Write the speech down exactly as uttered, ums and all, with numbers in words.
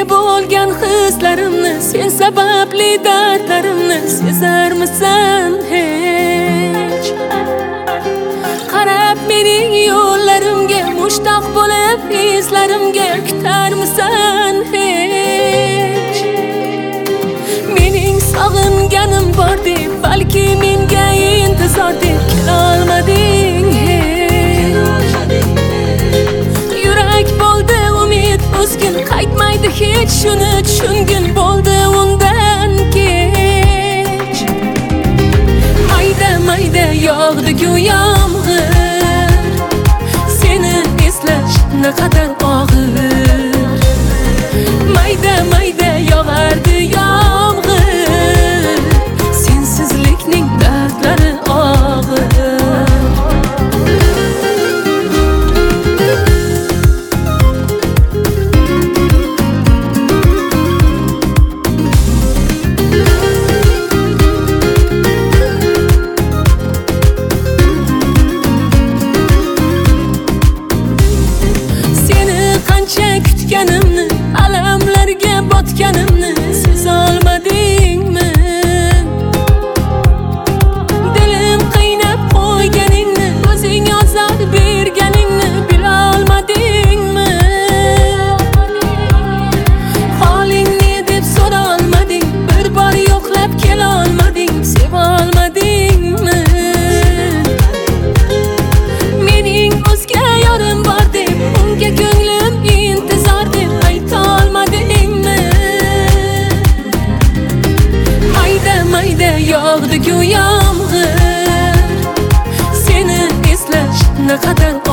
bo'lgan hislarimni, sen sababli dardlarimni sezarmisan hech? Qarab mening yo'llarimga, mushtoq bo'lib izlarimga kutarmisan hech? Mening sog'inganim bor deb, balki menga intizor deb kelolmading hech. Yurak bo'ldi umid o'zgin, qaytmaydi hech, shuni tushungin bo'ldi undan kech. Mayda mayda yog'di-ku yomg'ir, seni eslash naqadar og'ir. Mayda mayda yog'ardi yomg'ir, sensizlikning dardlari og'ir. Kutganimni, alamlarga botganimni sezolmadingmi? Dilim qiynab qo'yganingni, o'zing ozor berganingni bilolmadingmi? Holingni deb so'rolmading, bir bor yo'qlab kelolmading, sevolmadingmi? Mening o'zga yorim bor deb, unga ko'nglim intizor deb aytolmadingmi? Mayda mayda yog'di-ku yomg'ir, seni eslash naqadar